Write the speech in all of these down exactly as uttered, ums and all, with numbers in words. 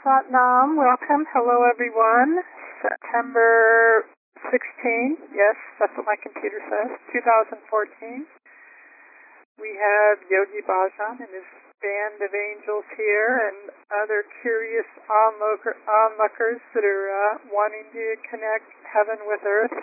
Satnam, welcome. Hello, everyone. September sixteenth, yes, that's what my computer says, two thousand fourteen. We have Yogi Bhajan and his band of angels here and other curious onlooker, onlookers that are uh, wanting to connect heaven with earth.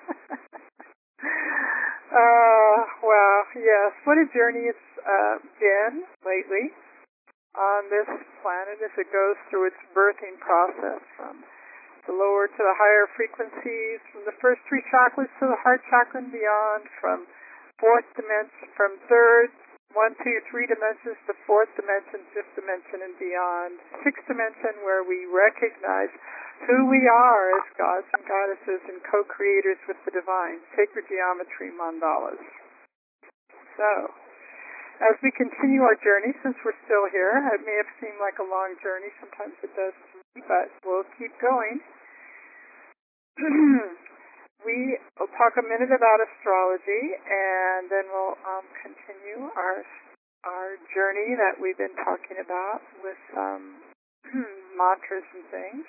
uh, well, yes, what a journey it's uh, been lately on this planet as it goes through its birthing process from the lower to the higher frequencies, from the first three chakras to the heart chakra and beyond, from fourth dimension, from third, one, two, three dimensions to fourth dimension, fifth dimension and beyond, sixth dimension where we recognize who we are as gods and goddesses and co-creators with the divine, sacred geometry mandalas. So, as we continue our journey, since we're still here, it may have seemed like a long journey, sometimes it does to me, but we'll keep going. We will talk a minute about astrology, and then we'll um, continue our our journey that we've been talking about with um, mantras and things.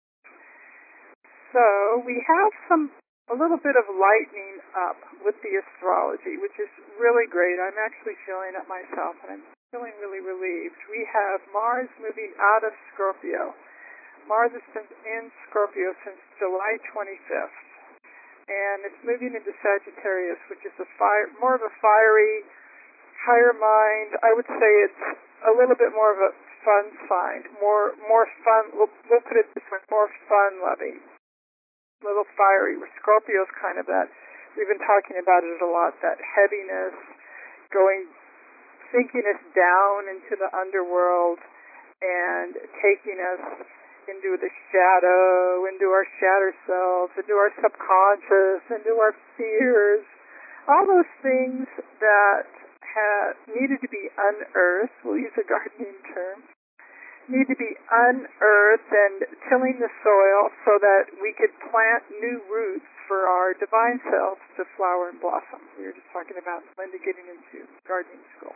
So we have some a little bit of lightening up with the astrology, which is really great. I'm actually feeling it myself, and I'm feeling really relieved. We have Mars moving out of Scorpio. Mars has been in Scorpio since July twenty-fifth, and it's moving into Sagittarius, which is a fire, more of a fiery, higher mind. I would say it's a little bit more of a fun sign, more more fun. We'll, we'll put it this way: more fun-loving. Little fiery, where Scorpio's kind of that, we've been talking about it a lot, that heaviness, going, sinking us down into the underworld and taking us into the shadow, into our shadow selves, into our subconscious, into our fears, all those things that have needed to be unearthed, we'll use a gardening term, need to be unearthed and tilling the soil so that we could plant new roots for our divine selves to flower and blossom. We were just talking about Linda getting into gardening school.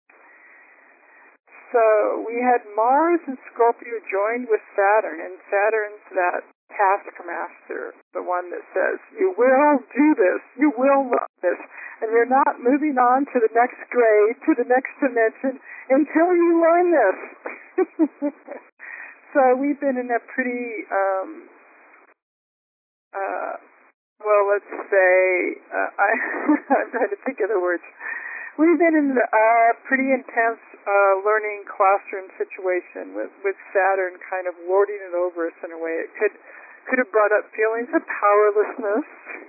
So we had Mars and Scorpio joined with Saturn, and Saturn's that taskmaster, the one that says, you will do this, you will love this, and you're not moving on to the next grade, to the next dimension, until you learn this. So we've been in a pretty, um, uh, well, let's say, uh, I, I'm trying to think of the words. We've been in a pretty intense uh, learning classroom situation with, with Saturn kind of lording it over us in a way. It could could have brought up feelings of powerlessness.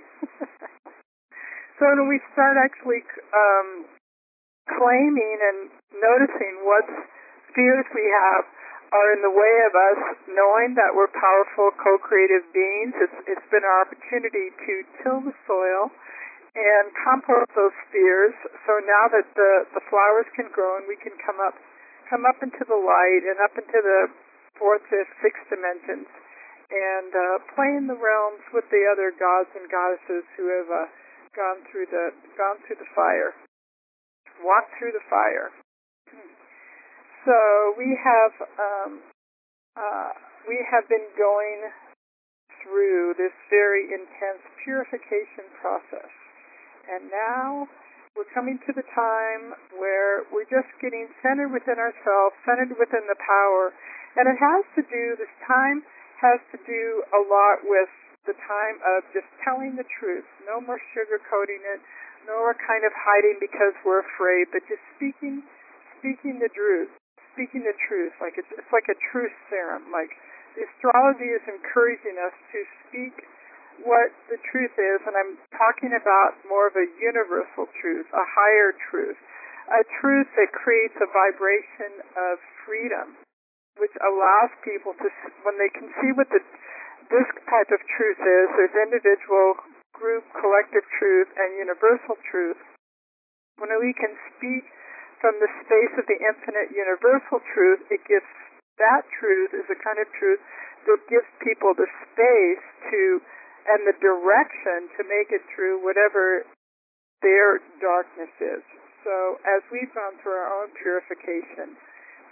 So when we start actually um, claiming and noticing what fears we have are in the way of us knowing that we're powerful co-creative beings, it's, it's been our opportunity to till the soil and compost those fears. So now that the, the flowers can grow and we can come up come up into the light and up into the fourth, fifth, sixth dimensions and uh, play in the realms with the other gods and goddesses who have uh, gone through the gone through the fire, walked through the fire. So we have um, uh, we have been going through this very intense purification process. And now we're coming to the time where we're just getting centered within ourselves, centered within the power. And it has to do, this time has to do a lot with the time of just telling the truth. No more sugarcoating it, no more kind of hiding because we're afraid, but just speaking speaking the truth, speaking the truth. Like it's, it's like a truth serum. Like the astrology is encouraging us to speak what the truth is, and I'm talking about more of a universal truth, a higher truth, a truth that creates a vibration of freedom, which allows people to, when they can see what the, this type of truth is, there's individual, group, collective truth, and universal truth. When we can speak from the space of the infinite universal truth, it gives, that truth is a kind of truth that gives people the space to and the direction to make it through whatever their darkness is. So as we've gone through our own purification,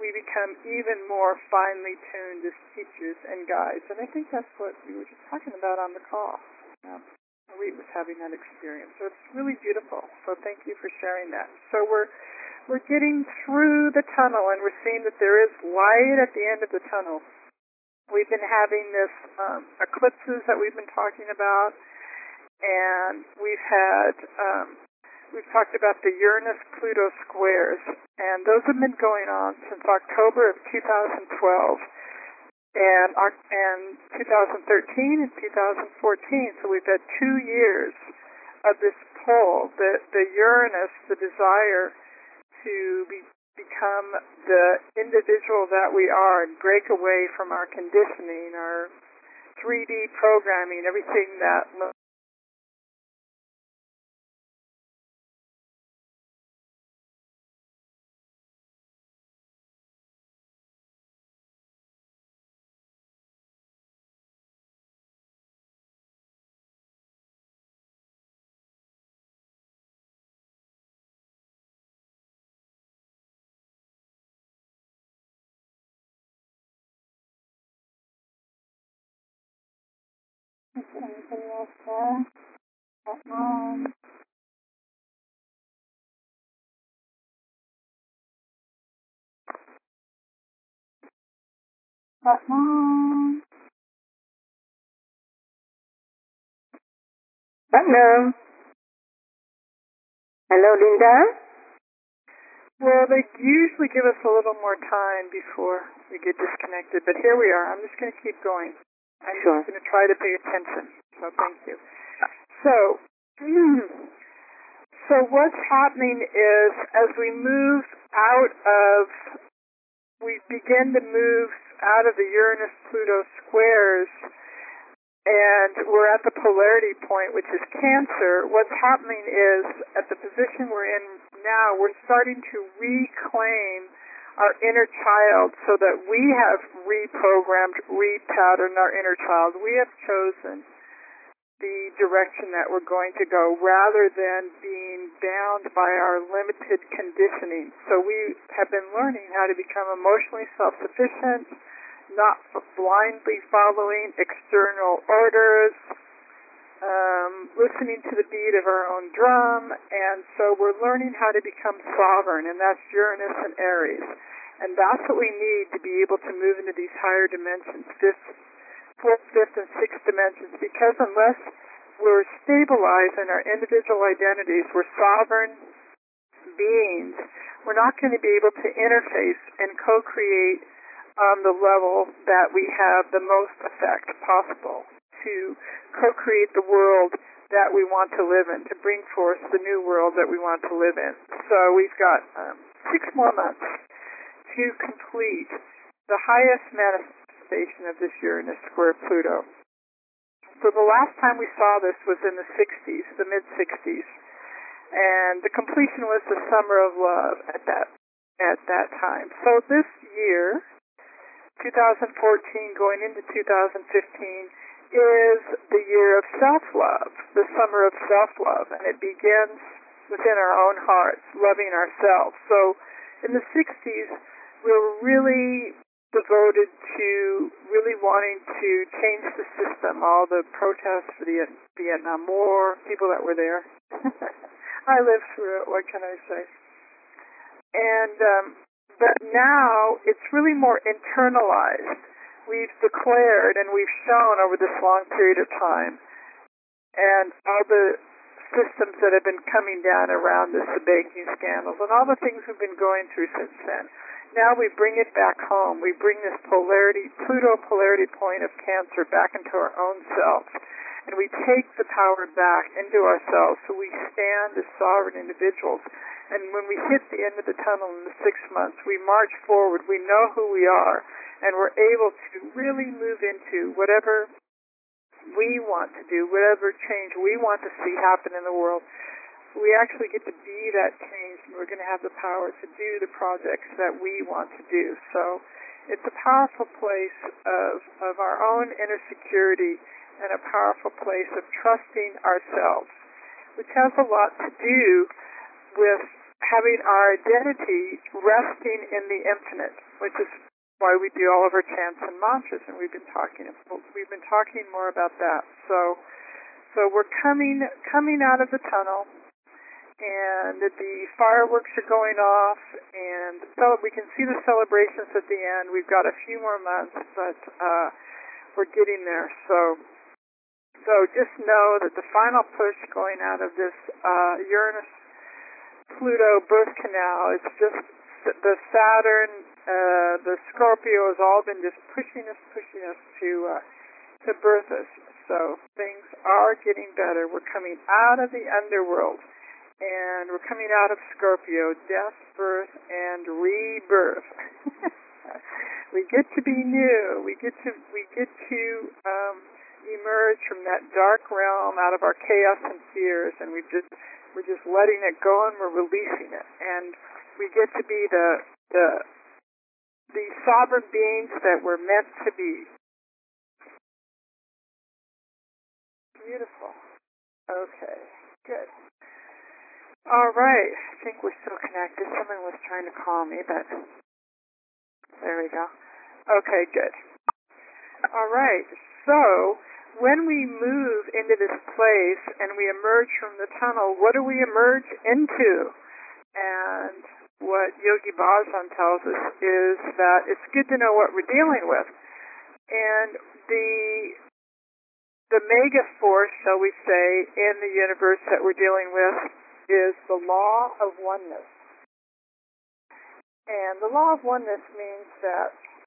we become even more finely tuned as teachers and guides. And I think that's what we were just talking about on the call. Um, Reed was having that experience. So it's really beautiful. So thank you for sharing that. So we're we're getting through the tunnel, and we're seeing that there is light at the end of the tunnel. We've been having this um, eclipses that we've been talking about, and we've had um, we've talked about the Uranus-Pluto squares, and those have been going on since October of two thousand twelve. And, our, and two thousand thirteen and two thousand fourteen, so we've had two years of this pull, the, the Uranus, the desire to be, become the individual that we are and break away from our conditioning, our three D programming, everything that anybody else there? Um, um, Hello. Hello, Linda. Well, they usually give us a little more time before we get disconnected, but here we are. I'm just going to keep going. I'm sure. just going to try to pay attention. So thank you. So, so what's happening is as we move out of, we begin to move out of the Uranus-Pluto squares, and we're at the polarity point, which is Cancer. What's happening is, at the position we're in now, we're starting to reclaim our inner child so that we have reprogrammed, repatterned our inner child. We have chosen the direction that we're going to go rather than being bound by our limited conditioning. So we have been learning how to become emotionally self-sufficient, not blindly following external orders, um, listening to the beat of our own drum, and so we're learning how to become sovereign, and that's Uranus and Aries. And that's what we need to be able to move into these higher dimensions, fifth, fourth, fifth, and sixth dimensions, because unless we're stabilized in our individual identities, we're sovereign beings, we're not going to be able to interface and co-create on the level that we have the most effect possible to co-create the world that we want to live in, to bring forth the new world that we want to live in. So we've got um, six more months to complete the highest manifestation of this Uranus square Pluto. So the last time we saw this was in the sixties, the mid-sixties, and the completion was the Summer of Love at that at that time. So this year, two thousand fourteen going into two thousand fifteen, is the year of self-love, the summer of self-love, and it begins within our own hearts, loving ourselves. So in the sixties, we were really devoted to really wanting to change the system, all the protests for the Vietnam War, people that were there. I lived through it, what can I say? And um, but now it's really more internalized. We've declared and we've shown over this long period of time, and all the systems that have been coming down around this, the banking scandals, and all the things we've been going through since then. Now we bring it back home. We bring this polarity, Pluto polarity point of Cancer back into our own selves, and we take the power back into ourselves so we stand as sovereign individuals. And when we hit the end of the tunnel in the six months, we march forward. We know who we are, and we're able to really move into whatever we want to do, whatever change we want to see happen in the world. We actually get to be that change, and we're going to have the power to do the projects that we want to do. So it's a powerful place of, of our own inner security and a powerful place of trusting ourselves, which has a lot to do with having our identity resting in the infinite, which is why we do all of our chants and mantras, and we've been talking we've been talking more about that. So, so we're coming coming out of the tunnel, and the fireworks are going off, and so we can see the celebrations at the end. We've got a few more months, but uh, we're getting there. So, so just know that the final push going out of this uh, Uranus-Pluto birth canal is just the Saturn, uh, the Scorpio has all been just pushing us, pushing us to uh, to birth us. So things are getting better. We're coming out of the underworld. And we're coming out of Scorpio, death, birth, and rebirth. We get to be new. We get to we get to um, emerge from that dark realm out of our chaos and fears, and we just we're just letting it go, and we're releasing it. And we get to be the the the sovereign beings that we're meant to be. Beautiful. Okay. Good. All right. I think we're still connected. Someone was trying to call me, but there we go. Okay, good. All right. So when we move into this place and we emerge from the tunnel, what do we emerge into? And what Yogi Bhajan tells us is that it's good to know what we're dealing with. And the the mega force, shall we say, in the universe that we're dealing with is the law of oneness. And the law of oneness means that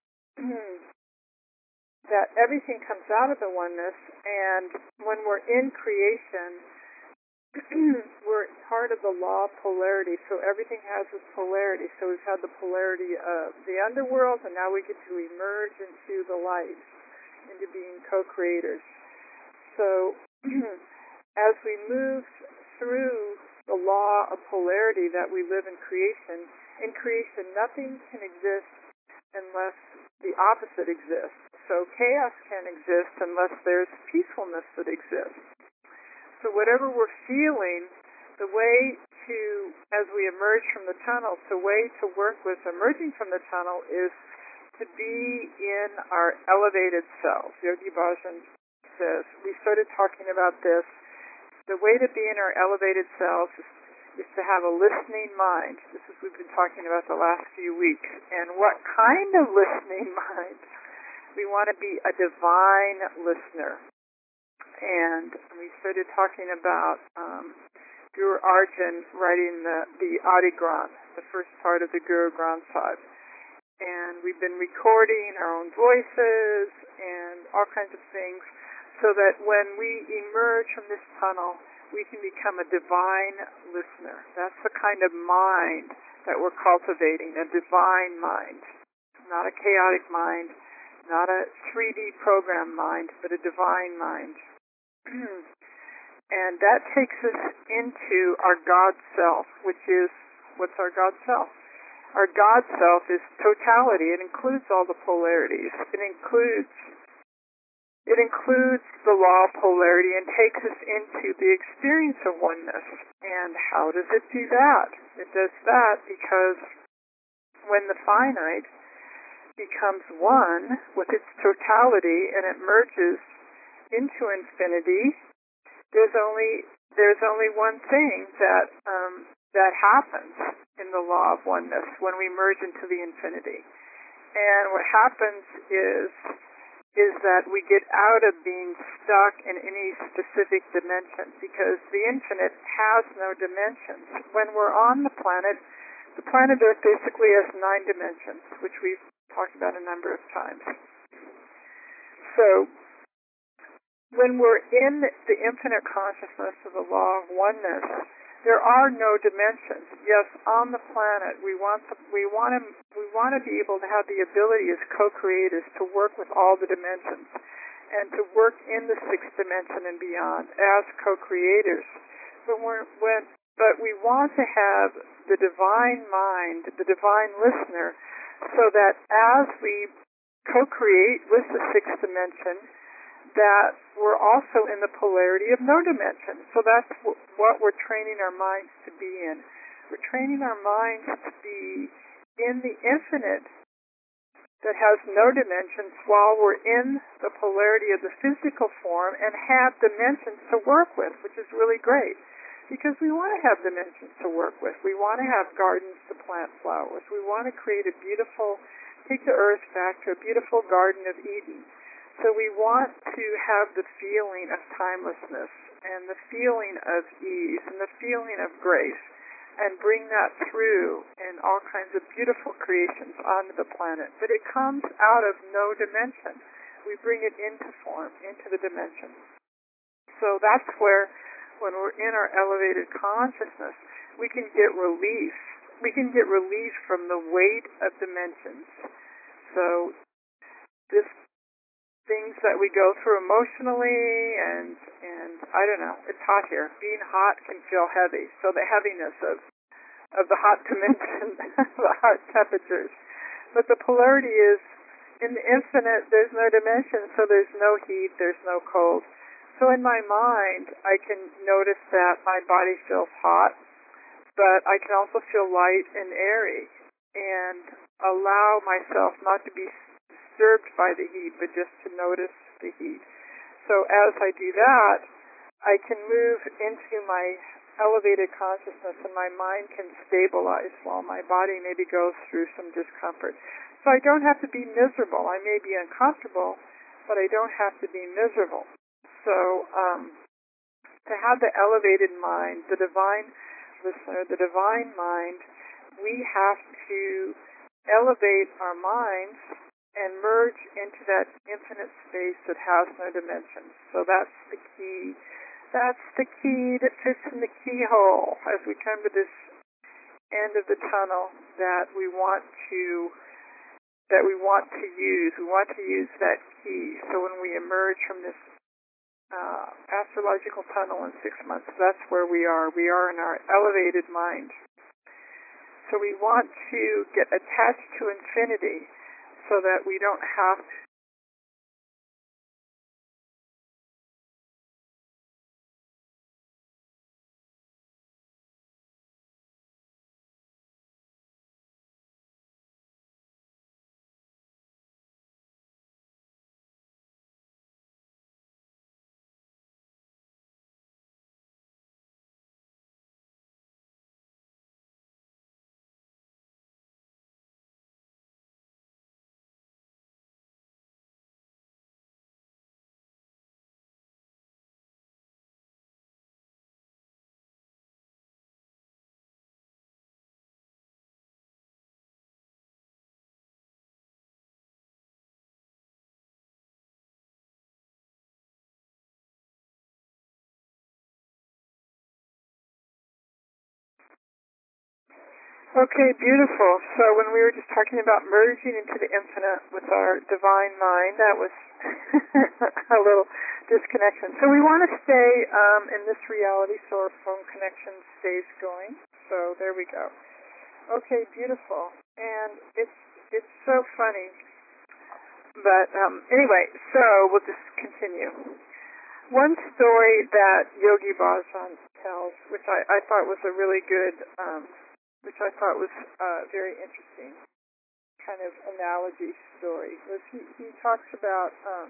that everything comes out of the oneness, and when we're in creation, we're part of the law of polarity, so everything has its polarity. So we've had the polarity of the underworld, and now we get to emerge into the light, into being co-creators. So as we move through the law of polarity that we live in creation, in creation nothing can exist unless the opposite exists. So chaos can't exist unless there's peacefulness that exists. So whatever we're feeling, the way to, as we emerge from the tunnel, the way to work with emerging from the tunnel is to be in our elevated self. Yogi Bhajan says, we started talking about this. The way to be in our elevated selves is, is to have a listening mind. This is what we've been talking about the last few weeks. And what kind of listening mind? We want to be a divine listener. And we started talking about um, Guru Arjan writing the, the Adi Granth, the first part of the Guru Granth Sahib. And we've been recording our own voices and all kinds of things, so that when we emerge from this tunnel, we can become a divine listener. That's the kind of mind that we're cultivating, a divine mind. Not a chaotic mind, not a three D program mind, but a divine mind. And that takes us into our God self, which is, what's our God self? Our God self is totality. It includes all the polarities. It includes It includes the law of polarity and takes us into the experience of oneness. And how does it do that? It does that because when the finite becomes one with its totality and it merges into infinity, there's only there's only one thing that um, that happens in the law of oneness when we merge into the infinity. And what happens is is that we get out of being stuck in any specific dimension, because the infinite has no dimensions. When we're on the planet, the planet Earth basically has nine dimensions, which we've talked about a number of times. So when we're in the infinite consciousness of the law of oneness, there are no dimensions. Yes, on the planet, we want to, we want to, we want to be able to have the ability as co-creators to work with all the dimensions and to work in the sixth dimension and beyond as co-creators. But we're, when, but we want to have the divine mind, the divine listener, so that as we co-create with the sixth dimension, that we're also in the polarity of no dimension. So that's w- what we're training our minds to be in. We're training our minds to be in the infinite that has no dimensions while we're in the polarity of the physical form and have dimensions to work with, which is really great. Because we want to have dimensions to work with. We want to have gardens to plant flowers. We want to create a beautiful, take the earth back to a beautiful Garden of Eden. So we want to have the feeling of timelessness and the feeling of ease and the feeling of grace and bring that through in all kinds of beautiful creations onto the planet. But it comes out of no dimension. We bring it into form, into the dimension. So that's where, when we're in our elevated consciousness, we can get relief. We can get relief from the weight of dimensions. So this things that we go through emotionally and and I don't know, it's hot here. Being hot can feel heavy. So the heaviness of of the hot dimension, the hot temperatures. But the polarity is in the infinite, there's no dimension, so there's no heat, there's no cold. So in my mind, I can notice that my body feels hot, but I can also feel light and airy and allow myself not to be disturbed by the heat, but just to notice the heat. So as I do that, I can move into my elevated consciousness and my mind can stabilize while my body maybe goes through some discomfort. So I don't have to be miserable. I may be uncomfortable, but I don't have to be miserable. So um, to have the elevated mind, the divine listener, the divine mind, we have to elevate our minds and merge into that infinite space that has no dimensions. So that's the key. That's the key that fits in the keyhole as we come to this end of the tunnel that we want to that we want to use. We want to use that key. So when we emerge from this uh, astrological tunnel in six months, that's where we are. We are in our elevated mind. So we want to get attached to infinity so that we don't have to Okay, beautiful. So when we were just talking about merging into the infinite with our divine mind, that was a little disconnection. So we want to stay um, in this reality so our phone connection stays going. So there we go. Okay, beautiful. And it's it's so funny. But um, anyway, so we'll just continue. One story that Yogi Bhajan tells, which I, I thought was a really good um, which I thought was uh, very interesting kind of analogy story, was he, he talks about um,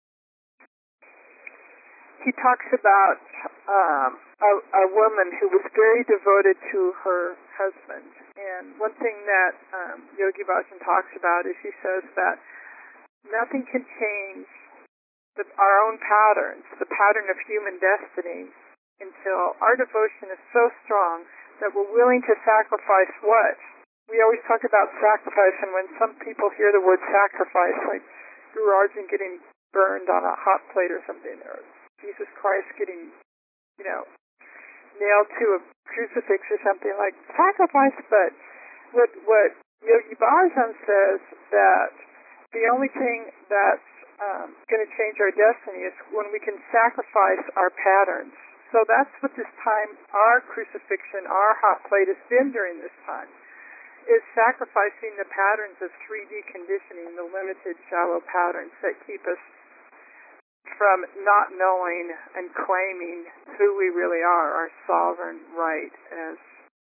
he talks about um, a, a woman who was very devoted to her husband. And one thing that um, Yogi Bhajan talks about is he says that nothing can change the, our own patterns, the pattern of human destiny, until our devotion is so strong that we're willing to sacrifice what? We always talk about sacrifice, and when some people hear the word sacrifice, like Guru Arjan getting burned on a hot plate or something, or Jesus Christ getting, you know, nailed to a crucifix or something, like sacrifice. But what what Yogi Bhajan says, that the only thing that's um, going to change our destiny is when we can sacrifice our patterns. So that's what this time, our crucifixion, our hot plate has been during this time, is sacrificing the patterns of three D conditioning, the limited, shallow patterns that keep us from not knowing and claiming who we really are, our sovereign right as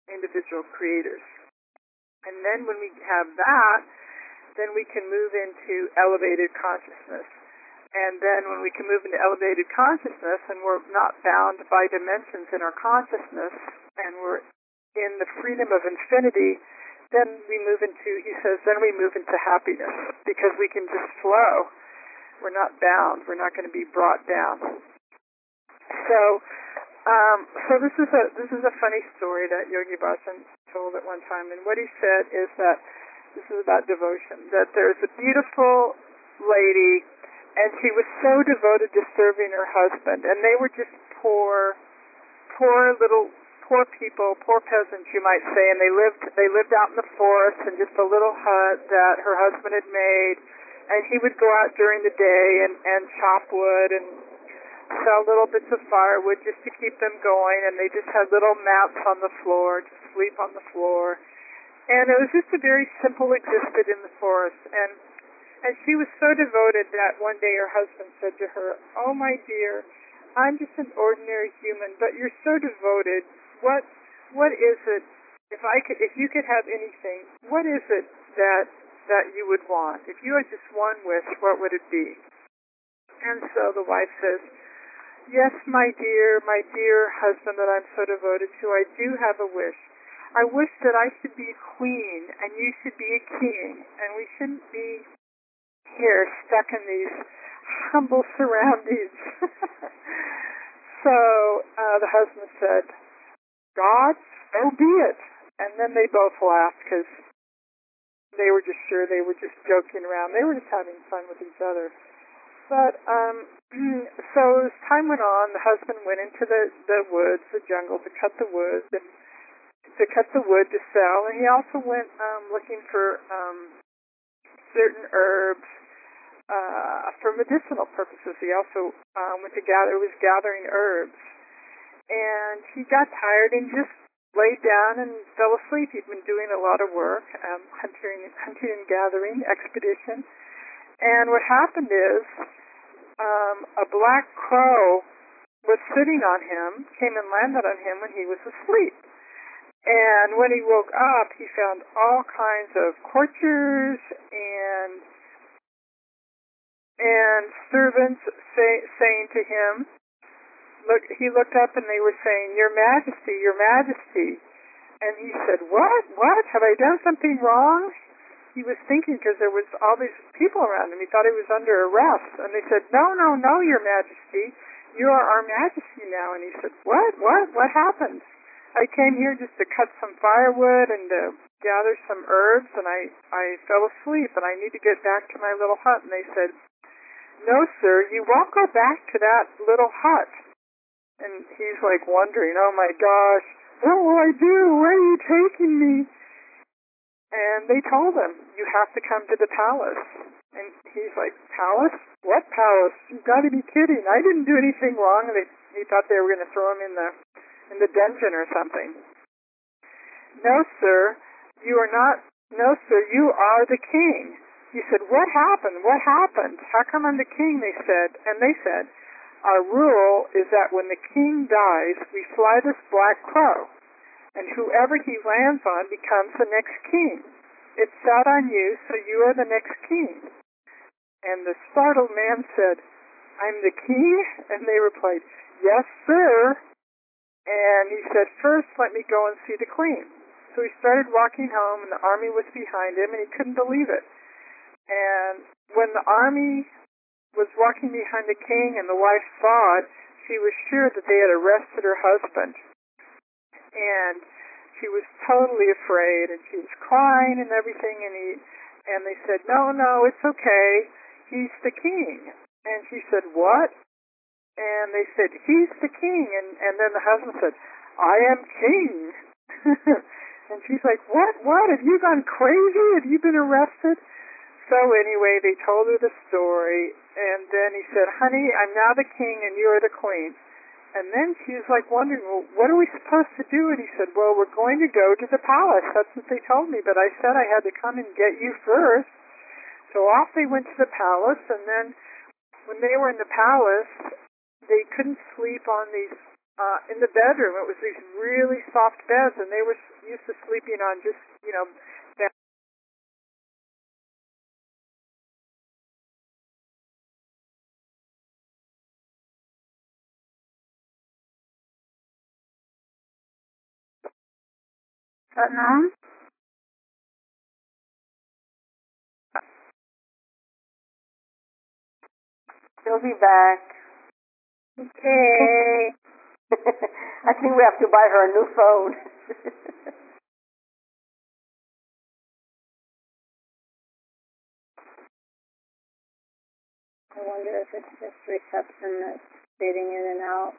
individual creators. And then when we have that, then we can move into elevated consciousness. And then when we can move into elevated consciousness and we're not bound by dimensions in our consciousness and we're in the freedom of infinity, then we move into, he says, then we move into happiness because we can just flow. We're not bound. We're not going to be brought down. So, um, so this is a this is a funny story that Yogi Bhajan told at one time, and what he said is that this is about devotion. That there's a beautiful lady, and she was so devoted to serving her husband, and they were just poor, poor little poor people, poor peasants, you might say, and they lived they lived out in the forest in just a little hut that her husband had made, and he would go out during the day and, and chop wood and sell little bits of firewood just to keep them going, and they just had little mats on the floor to sleep on the floor. And it was just a very simple existence in the forest. And and she was so devoted that one day her husband said to her, "Oh, my dear, I'm just an ordinary human, but you're so devoted. What what is it, if I could if you could have anything, what is it that that you would want? If you had just one wish, what would it be?" And so the wife says, "Yes, my dear, my dear husband that I'm so devoted to, I do have a wish. I wish that I should be a queen and you should be a king, and we shouldn't be here stuck in these humble surroundings." So uh, the husband said, "God, so be it." And then they both laughed because they were just sure they were just joking around. They were just having fun with each other. But um, so as time went on, the husband went into the, the woods, the jungle, to cut the wood, and to cut the wood to sell. And he also went um, looking for um, certain herbs uh, for medicinal purposes. He also um, went to gather, was gathering herbs. And he got tired and just laid down and fell asleep. He'd been doing a lot of work, um, hunting, hunting and gathering expedition. And what happened is um, a black crow was sitting on him, came and landed on him when he was asleep. And when he woke up, he found all kinds of courtiers and and servants say, saying to him, look, he looked up and they were saying, "Your Majesty, Your Majesty." And he said, "What? What? Have I done something wrong?" He was thinking because there was all these people around him. He thought he was under arrest. And they said, "No, no, no, Your Majesty. You are our Majesty now." And he said, "What? What? What happened? I came here just to cut some firewood and to gather some herbs, and I, I fell asleep, and I need to get back to my little hut." And they said, "No, sir, you won't go back to that little hut." And he's like wondering, "Oh my gosh, what will I do? Where are you taking me?" And they told him, "You have to come to the palace." And he's like, "Palace? What palace? You've got to be kidding. I didn't do anything wrong." And they, he thought they were going to throw him in the in the dungeon or something. "No, sir, you are not. No, sir, you are the king." He said, "What happened? What happened? How come I'm the king?" They said, and they said, "Our rule is that when the king dies, we fly this black crow, and whoever he lands on becomes the next king. It sat on you, so you are the next king." And the startled man said, "I'm the king?" And they replied, "Yes, sir." And he said, "First, let me go and see the queen." So he started walking home, and the army was behind him, and he couldn't believe it. And when the army was walking behind the king and the wife saw it, she was sure that they had arrested her husband. And she was totally afraid, and she was crying and everything, and he and they said, "No, no, it's okay. He's the king." And she said, "What?" And they said, "He's the king." And, and then the husband said, "I am king." And she's like, "What? What? Have you gone crazy? Have you been arrested?" So anyway, they told her the story. And then he said, "Honey, I'm now the king and you are the queen." And then she was like wondering, "Well, what are we supposed to do?" And he said, "Well, we're going to go to the palace. That's what they told me. But I said I had to come and get you first." So off they went to the palace. And then when they were in the palace, they couldn't sleep on these uh, in the bedroom. It was these really soft beds, and they were used to sleeping on just, you know, down. Satnam? She'll be back. Okay. I think we have to buy her a new phone. I wonder if it's just reception that's fading in and out.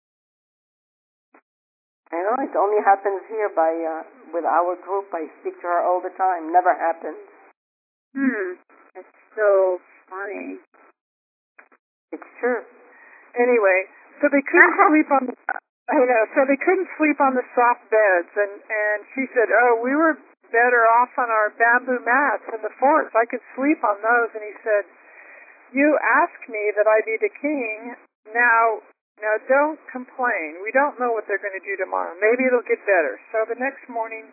I know it only happens here by uh, with our group. I speak to her all the time. Never happens. Hmm. It's so funny. It's true. Anyway, so they couldn't sleep on. The, I know. So they couldn't sleep on the soft beds, and and she said, "Oh, we were better off on our bamboo mats in the forest. I could sleep on those." And he said, "You asked me that I be the king. Now, now don't complain. We don't know what they're going to do tomorrow. Maybe it'll get better." So the next morning,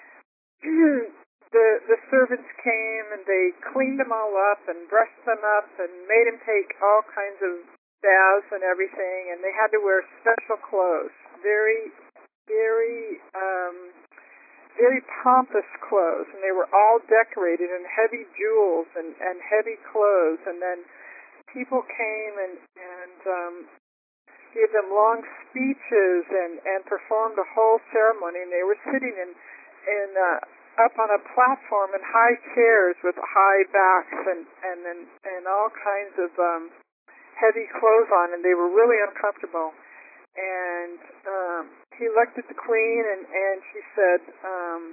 the the servants came and they cleaned them all up and brushed them up and made them take all kinds of baths and everything, and they had to wear special clothes, very, very, um, very pompous clothes, and they were all decorated in heavy jewels and, and heavy clothes, and then people came and, and um, gave them long speeches and, and performed a whole ceremony, and they were sitting in, in uh, up on a platform in high chairs with high backs and, and, and, and all kinds of um, heavy clothes on, and they were really uncomfortable. And um, he looked at the queen, and, and she said, um,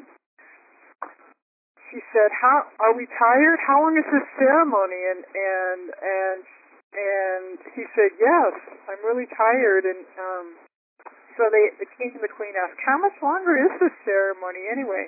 she said, "How are we tired? How long is this ceremony?" And and and and he said, "Yes, I'm really tired." And um, so they, the king and the queen asked, "How much longer is this ceremony anyway?"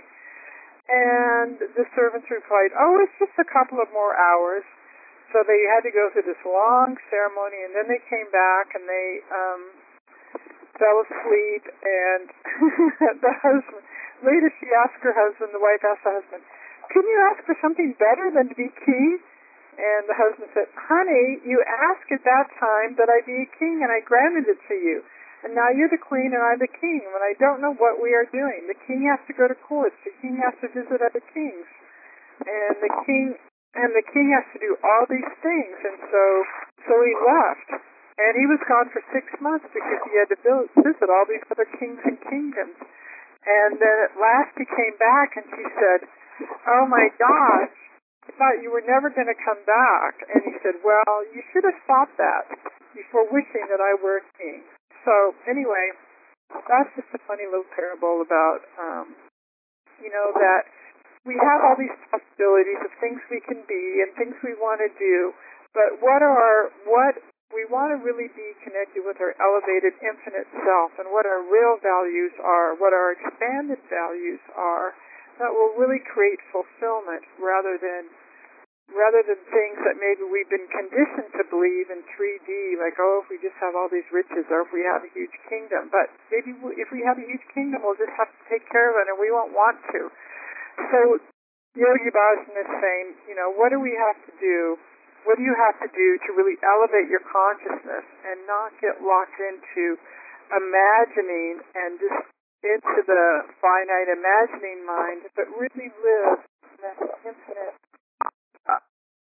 And the servants replied, "Oh, it's just a couple of more hours." So they had to go through this long ceremony, and then they came back and they um, fell asleep. And the husband, later she asked her husband, the wife asked the husband, "Couldn't you ask for something better than to be king?" And the husband said, "Honey, you asked at that time that I be a king, and I granted it to you. And now you're the queen and I'm the king, and I don't know what we are doing. The king has to go to court. The king has to visit other kings. And the king and the king has to do all these things." And so so he left. And he was gone for six months because he had to visit all these other kings and kingdoms. And then at last he came back, and she said, "Oh my gosh, I thought you were never going to come back." And he said, "Well, you should have thought that before wishing that I were a king." So anyway, that's just a funny little parable about, um, you know, that we have all these possibilities of things we can be and things we want to do, but what are, what, we want to really be connected with our elevated infinite self and what our real values are, what our expanded values are, that will really create fulfillment rather than rather than things that maybe we've been conditioned to believe in three D, like, oh, if we just have all these riches or if we have a huge kingdom. But maybe if we have a huge kingdom, we'll just have to take care of it and we won't want to. So Yogi Bhajan is saying, you know, what do we have to do? What do you have to do to really elevate your consciousness and not get locked into imagining and just into the finite imagining mind, but really live in that infinite, uh,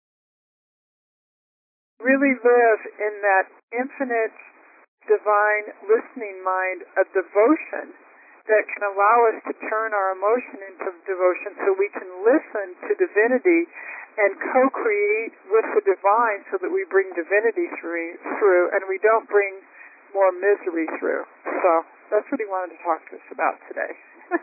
really live in that infinite divine listening mind of devotion that can allow us to turn our emotion into devotion so we can listen to divinity and co-create with the divine so that we bring divinity through, through and we don't bring more misery through. So that's what he wanted to talk to us about today.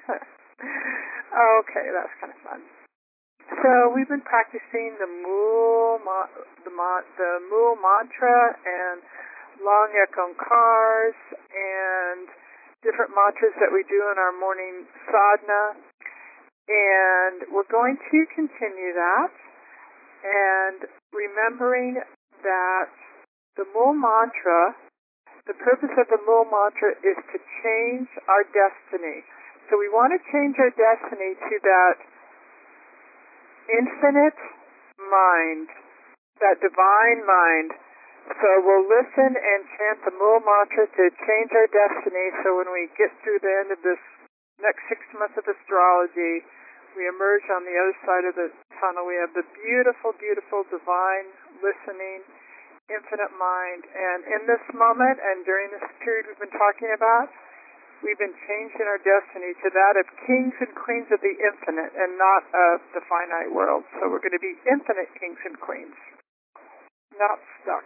Okay, that's kind of fun. So we've been practicing the Mool, the, the Mool mantra and long ekongkars and different mantras that we do in our morning sadhana, and we're going to continue that, and remembering that the Mool mantra, the purpose of the Mool Mantra is to change our destiny. So we want to change our destiny to that infinite mind, that divine mind. So we'll listen and chant the Mool Mantra to change our destiny, so when we get through the end of this next six months of astrology, we emerge on the other side of the tunnel. We have the beautiful, beautiful, divine, listening, infinite mind. And in this moment and during this period we've been talking about, we've been changing our destiny to that of kings and queens of the infinite and not of the finite world. So we're going to be infinite kings and queens, not stuck.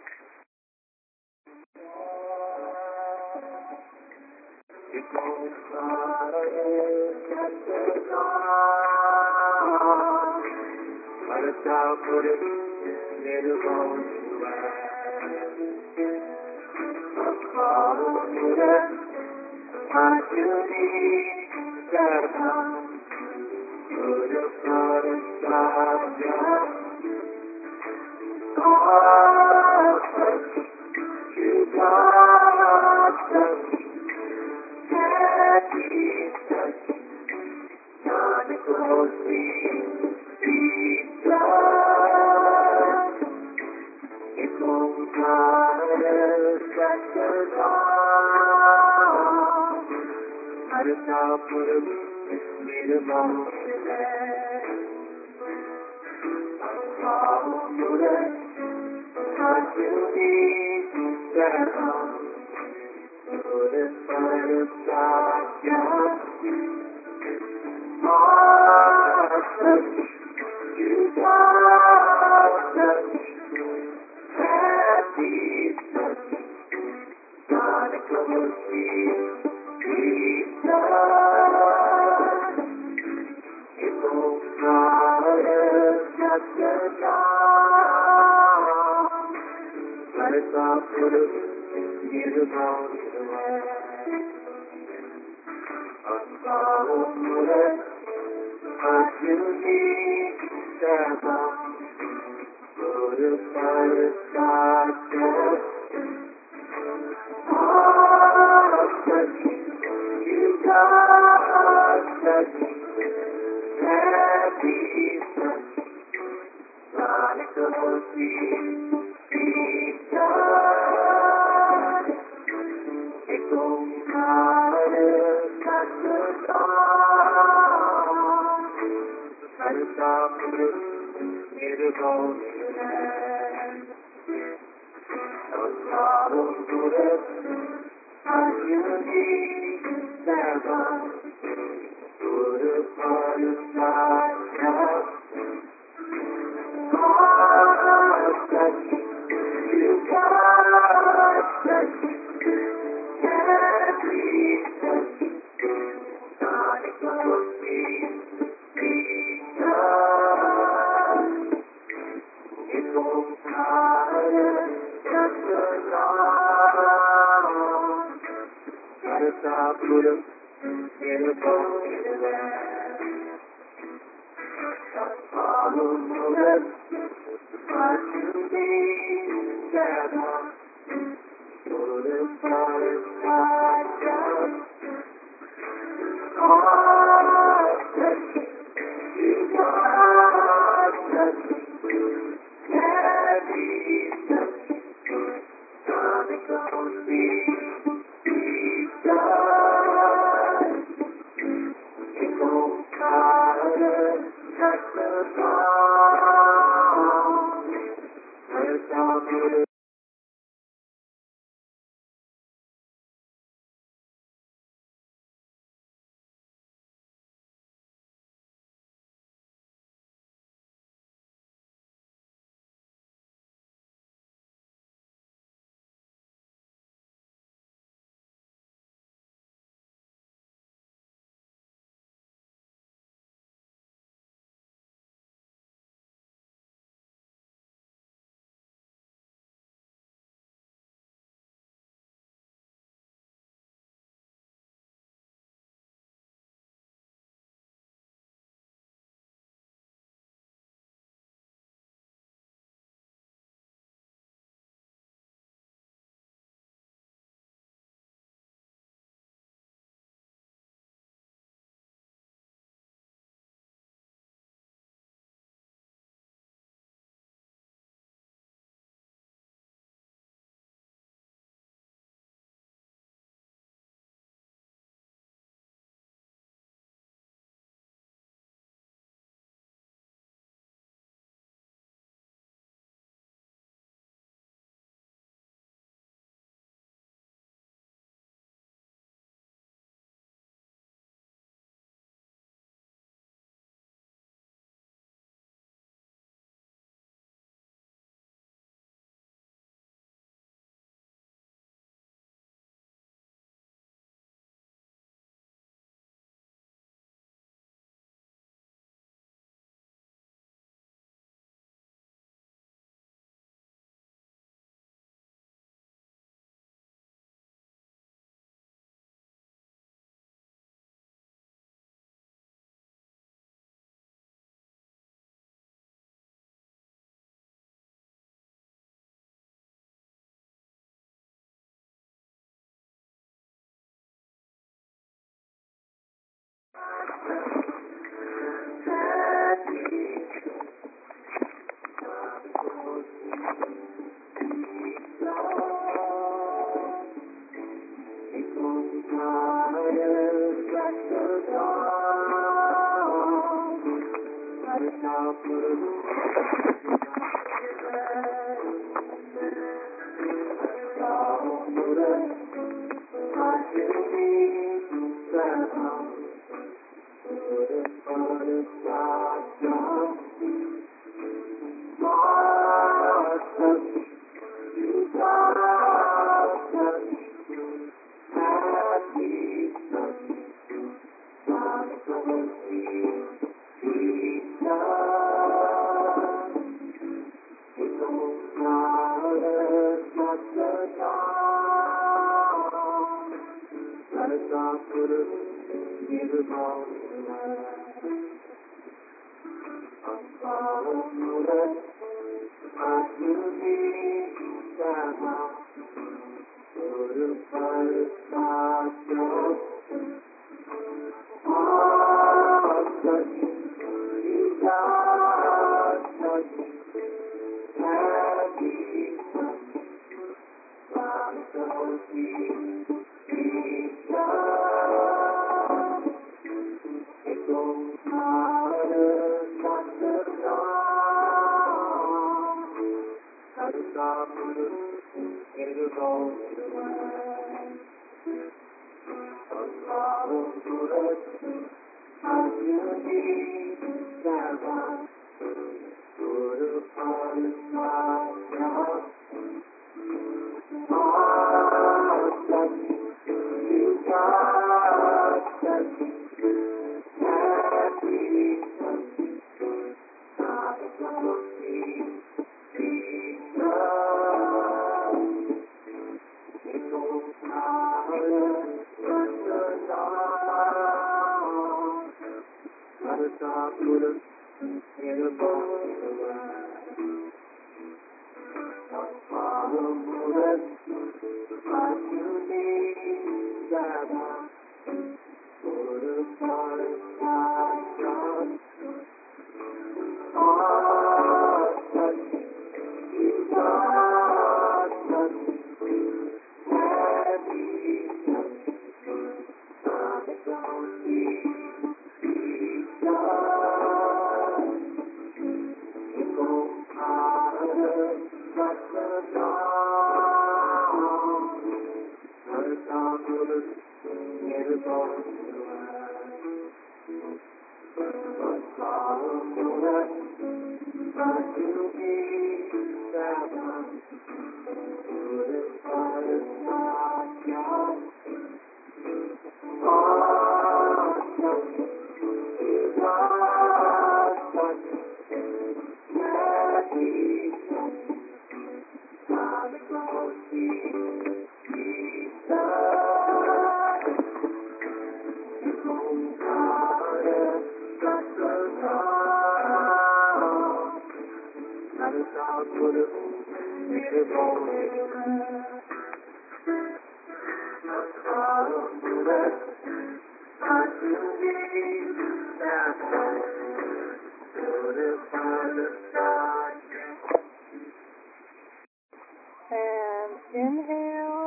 And inhale,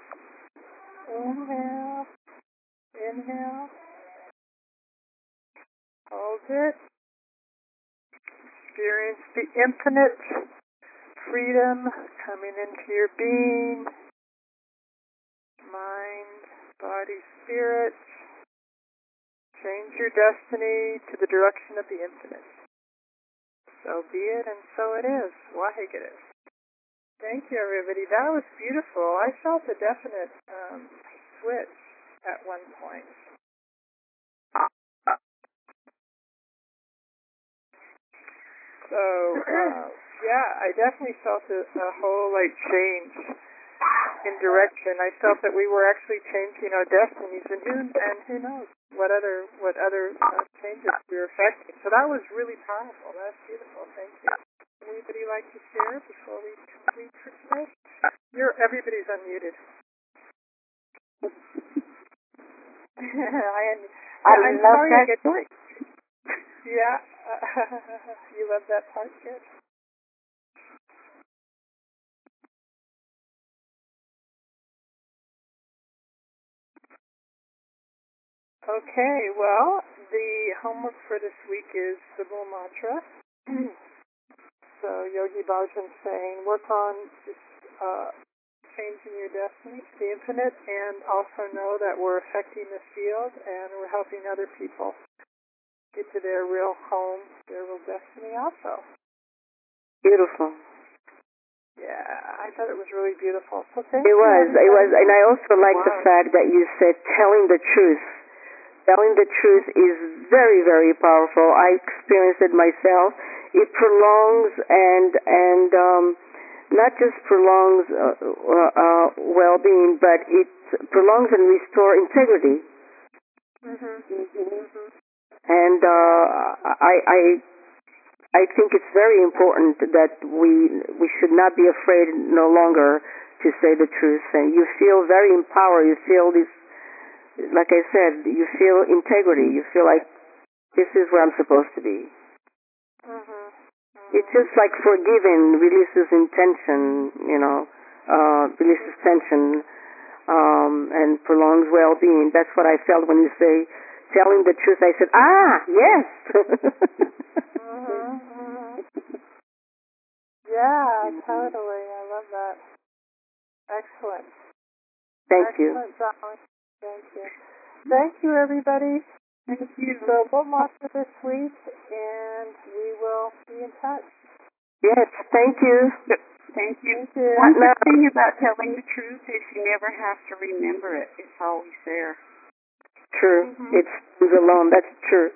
inhale, inhale. Hold it. Experience the infinite freedom coming into your being, mind, body, spirit. Change your destiny to the direction of the infinite. So be it, and so it is. Waheguru. Thank you, everybody. That was beautiful. I felt a definite um, switch at one point. So, uh, yeah, I definitely felt a, a whole, like, change in direction. I felt that we were actually changing our destinies, and who, and who knows what other what other uh, changes we were affecting. So that was really powerful. That's beautiful. Thank you. Anybody like to share before we complete for today? You're, everybody's unmuted. I am. I I'm love sorry that I get story. Yeah, You love that part, good. Okay, well, the homework for this week is the Bull Mantra. So Yogi Bhajan's saying, work on uh, changing your destiny to the infinite, and also know that we're affecting the field and we're helping other people get to their real home, their real destiny also. Beautiful. Yeah, I thought it was really beautiful. So thank it you. was, it was, and I also like wow. the fact that you said telling the truth. Telling the truth is very, very powerful. I experienced it myself. It prolongs and and um, not just prolongs uh, uh, well-being, but it prolongs and restores integrity. Mm-hmm. Mm-hmm. And uh, I, I I think it's very important that we we should not be afraid no longer to say the truth. And you feel very empowered. You feel this. Like I said, you feel integrity. You feel like this is where I'm supposed to be. Mm-hmm. Mm-hmm. It's just like forgiving releases intention, you know, uh, releases tension, um, and prolongs well-being. That's what I felt when you say telling the truth. I said, ah, yes. mm-hmm. Mm-hmm. Yeah, totally. I love that. Excellent. Thank you. Excellent, Dolly. Thank you. Thank you, everybody. Thank you. So we'll monitor this week, and we will be in touch. Yes, thank you. Thank you. Thank you. One good thing about telling the truth is you never have to remember it. It's always there. True. Mm-hmm. It stands alone. That's true.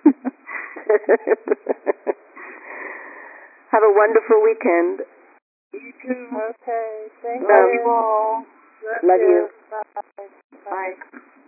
Have a wonderful weekend. You too. Okay. Thank Love you. you all. Love, Love you. you. Bye. Bye. Bye.